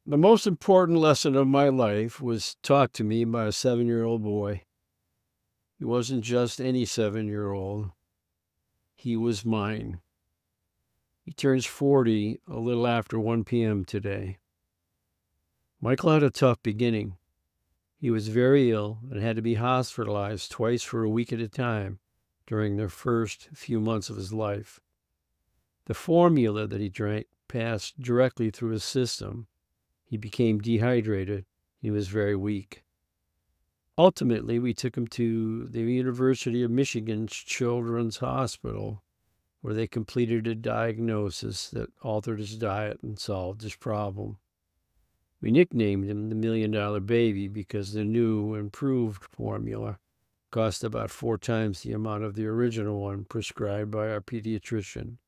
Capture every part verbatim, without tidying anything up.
The most important lesson of my life was taught to me by a seven-year-old boy. He wasn't just any seven-year-old. He was mine. He turns forty a little after one p.m. today. Michael had a tough beginning. He was very ill and had to be hospitalized twice for a week at a time during the first few months of his life. The formula that he drank passed directly through his system. He became dehydrated. He was very weak. Ultimately, we took him to the University of Michigan's Children's Hospital, where they completed a diagnosis that altered his diet and solved his problem. We nicknamed him the Million Dollar Baby because the new, improved formula cost about four times the amount of the original one prescribed by our pediatrician.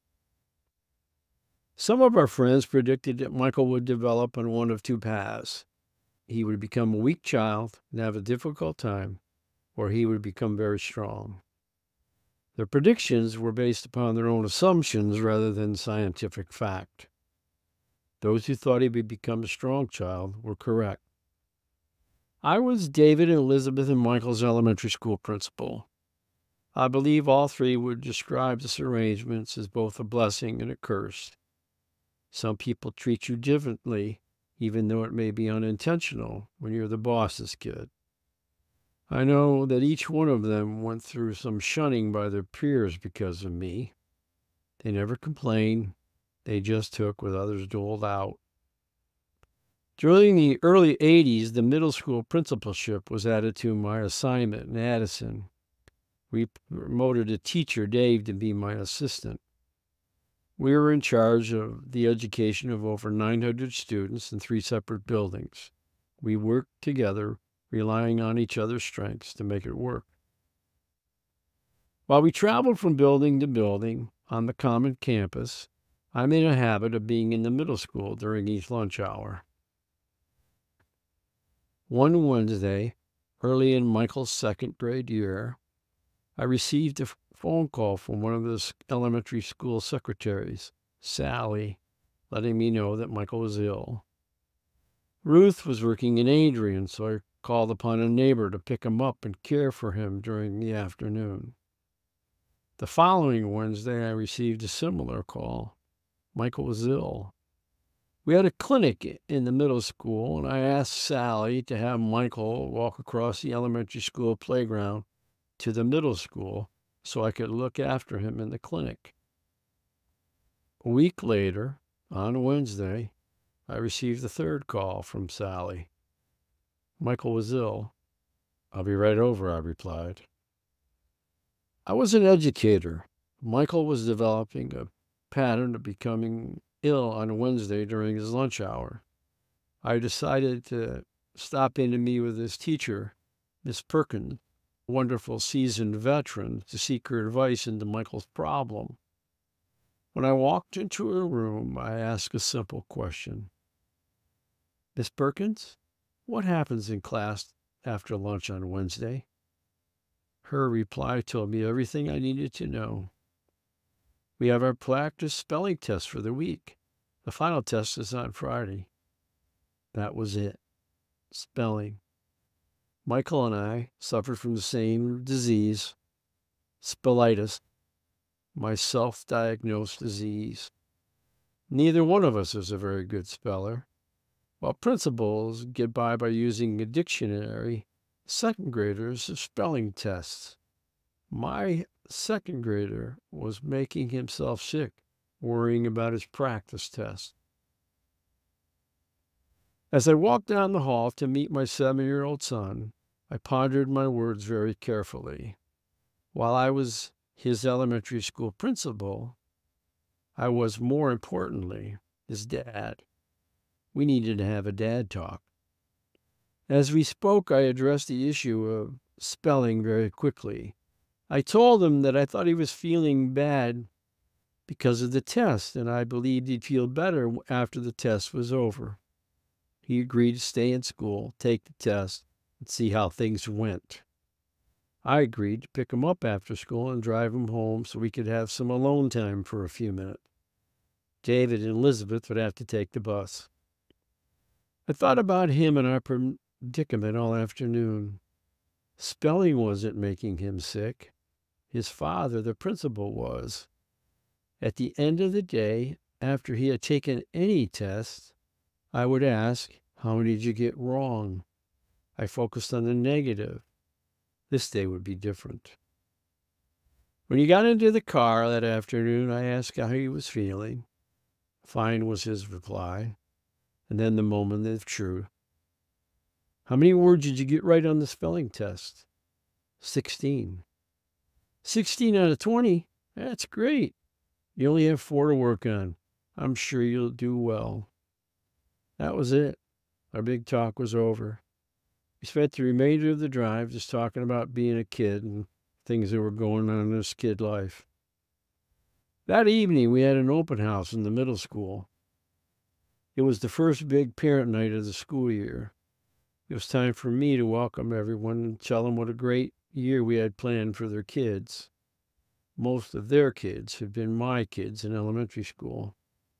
Some of our friends predicted that Michael would develop on one of two paths. He would become a weak child and have a difficult time, or he would become very strong. Their predictions were based upon their own assumptions rather than scientific fact. Those who thought he would become a strong child were correct. I was David and Elizabeth and Michael's elementary school principal. I believe all three would describe this arrangement as both a blessing and a curse. Some people treat you differently, even though it may be unintentional when you're the boss's kid. I know that each one of them went through some shunning by their peers because of me. They never complained. They just took what others doled out. During the early eighties, the middle school principalship was added to my assignment in Addison. We promoted a teacher, Dave, to be my assistant. We were in charge of the education of over nine hundred students in three separate buildings. We worked together, relying on each other's strengths to make it work. While we traveled from building to building on the common campus, I made a habit of being in the middle school during each lunch hour. One Wednesday, early in Michael's second grade year, I received a phone call from one of the elementary school secretaries, Sally, letting me know that Michael was ill. Ruth was working in Adrian, so I called upon a neighbor to pick him up and care for him during the afternoon. The following Wednesday, I received a similar call. Michael was ill. We had a clinic in the middle school, and I asked Sally to have Michael walk across the elementary school playground to the middle school so I could look after him in the clinic. A week later, on Wednesday, I received the third call from Sally. Michael was ill. I'll be right over, I replied. I was an educator. Michael was developing a pattern of becoming ill on Wednesday during his lunch hour. I decided to stop in to meet with his teacher, Miss Perkins, a wonderful seasoned veteran, to seek her advice into Michael's problem. When I walked into her room, I asked a simple question. Miss Perkins, what happens in class after lunch on Wednesday? Her reply told me everything I needed to know. We have our practice spelling test for the week. The final test is on Friday. That was it. Spelling. Michael and I suffered from the same disease, spellitis, my self-diagnosed disease. Neither one of us is a very good speller. While principals get by by using a dictionary, second graders have spelling tests. My second grader was making himself sick, worrying about his practice test. As I walked down the hall to meet my seven-year-old son, I pondered my words very carefully. While I was his elementary school principal, I was, more importantly, his dad. We needed to have a dad talk. As we spoke, I addressed the issue of spelling very quickly. I told him that I thought he was feeling bad because of the test, and I believed he'd feel better after the test was over. He agreed to stay in school, take the test, and see how things went. I agreed to pick him up after school and drive him home so we could have some alone time for a few minutes. David and Elizabeth would have to take the bus. I thought about him and our predicament all afternoon. Spelling wasn't making him sick. His father, the principal, was. At the end of the day, after he had taken any test, I would ask, "How many did you get wrong?" I focused on the negative. This day would be different. When he got into the car that afternoon, I asked how he was feeling. Fine was his reply. And then the moment of truth. "How many words did you get right on the spelling test?" Sixteen. Sixteen out of twenty? That's great. You only have four to work on. I'm sure you'll do well. That was it. Our big talk was over. We spent the remainder of the drive just talking about being a kid and things that were going on in this kid life. That evening, we had an open house in the middle school. It was the first big parent night of the school year. It was time for me to welcome everyone and tell them what a great year we had planned for their kids. Most of their kids had been my kids in elementary school.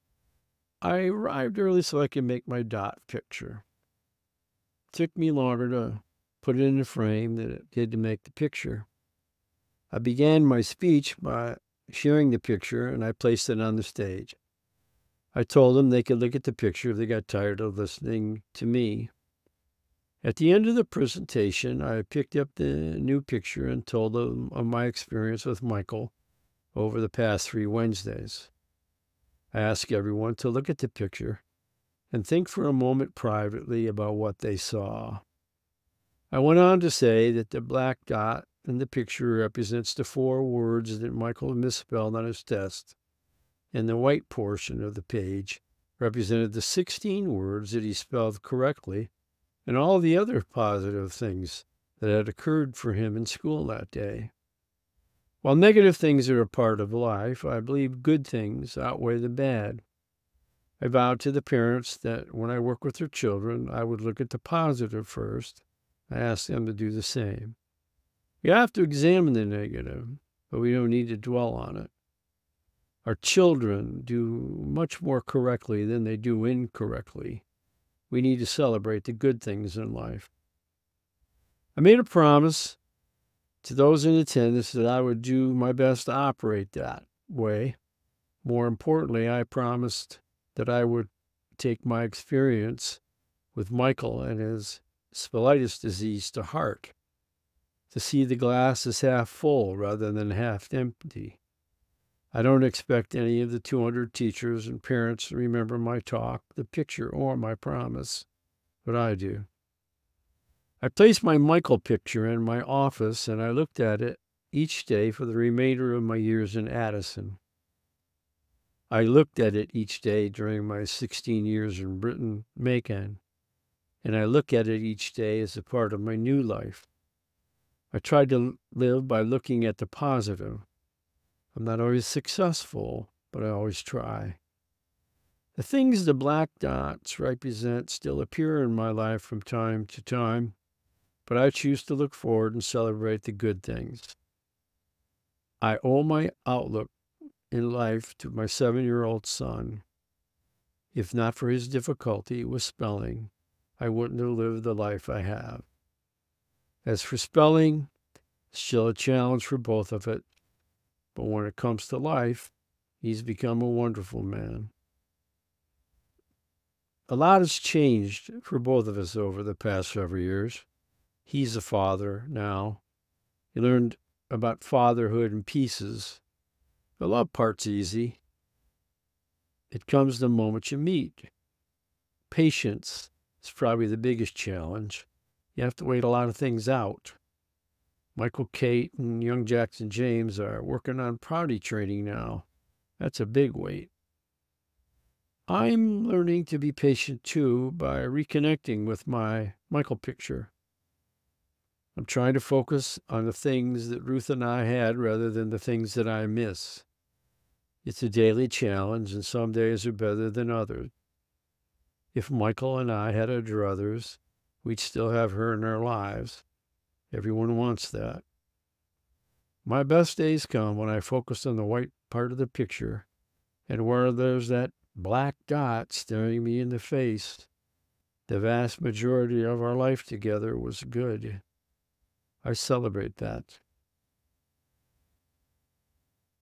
I arrived early so I could make my dot picture. It took me longer to put it in the frame than it did to make the picture. I began my speech by sharing the picture, and I placed it on the stage. I told them they could look at the picture if they got tired of listening to me. At the end of the presentation, I picked up the new picture and told them of my experience with Michael over the past three Wednesdays. I asked everyone to look at the picture and think for a moment privately about what they saw. I went on to say that the black dot in the picture represents the four words that Michael misspelled on his test, and the white portion of the page represented the sixteen words that he spelled correctly and all the other positive things that had occurred for him in school that day. While negative things are a part of life, I believe good things outweigh the bad. I vowed to the parents that when I work with their children, I would look at the positive first. I asked them to do the same. We have to examine the negative, but we don't need to dwell on it. Our children do much more correctly than they do incorrectly. We need to celebrate the good things in life. I made a promise to those in attendance that I would do my best to operate that way. More importantly, I promised that I would take my experience with Michael and his spolitis disease to heart, to see the glass as half full rather than half empty. I don't expect any of the two hundred teachers and parents to remember my talk, the picture, or my promise, but I do. I placed my Michael picture in my office, and I looked at it each day for the remainder of my years in Addison. I looked at it each day during my sixteen years in Britton Macon, and I look at it each day as a part of my new life. I try to live by looking at the positive. I'm not always successful, but I always try. The things the black dots represent still appear in my life from time to time, but I choose to look forward and celebrate the good things. I owe my outlook in life to my seven-year-old son. If not for his difficulty with spelling, I wouldn't have lived the life I have. As for spelling, still a challenge for both of it. But when it comes to life, he's become a wonderful man. A lot has changed for both of us over the past several years. He's a father now. He learned about fatherhood in pieces. The love part's easy. It comes the moment you meet. Patience is probably the biggest challenge. You have to wait a lot of things out. Michael Kate and young Jackson James are working on potty training now. That's a big wait. I'm learning to be patient too by reconnecting with my Michael picture. I'm trying to focus on the things that Ruth and I had rather than the things that I miss. It's a daily challenge, and some days are better than others. If Michael and I had our druthers, we'd still have her in our lives. Everyone wants that. My best days come when I focus on the white part of the picture and where there's that black dot staring me in the face. The vast majority of our life together was good. I celebrate that.